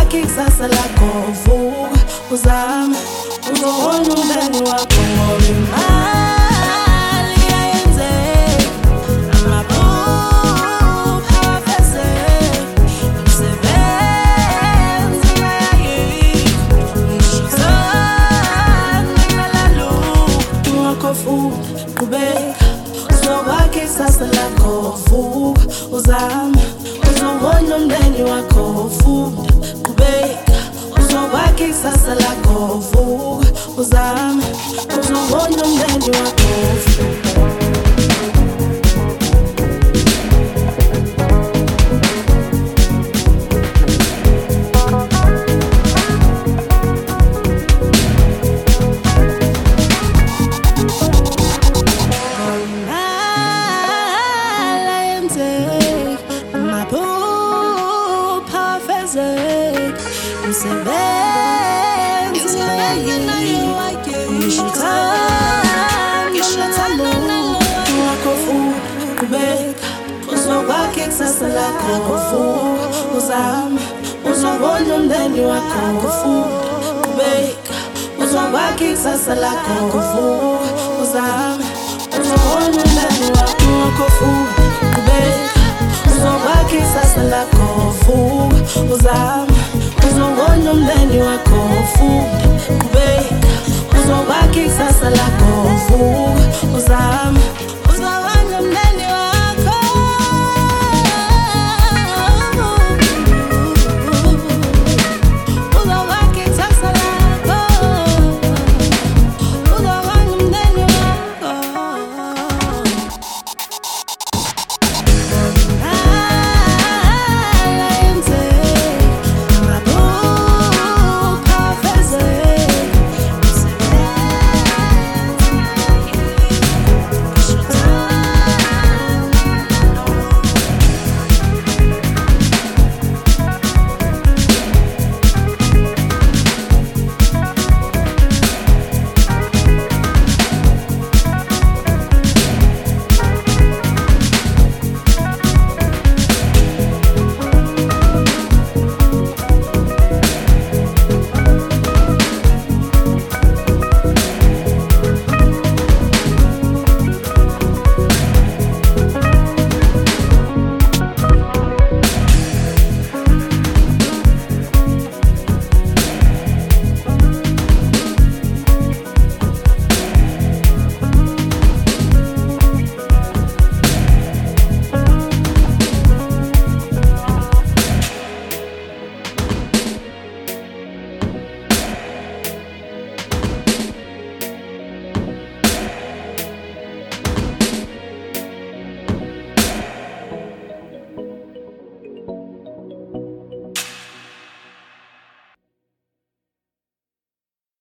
uzowakhe ikusasa lakho vuka uzame uzobona umndeni wakho ngoba imali iyayenzeka amaphupho afezeka umsebenzi ungayikho ngishizane ngalaluka wakho futhi qhubeka uzowakhe ikusasa lakho vuka uzame uzobona umndeni wakho funda qhubeka uzowakhe ikusasa lakho vuka uzame uzobona umndeni wakho funda umsebenzi ngishithana wakho futhi qhubeka uzowakhe ikusasa lakho vuka uzame uzobona umndeni wakho futhi qhubeka uzowakhe ikusasa lakho vuka uzame uzobona umndeni wakho futhi qhubeka uzowakhe ikusasa lakho vuka uzame uzobona umndeni wakho funda qhubeka uzowakhe ikusasa lakho vuka uzame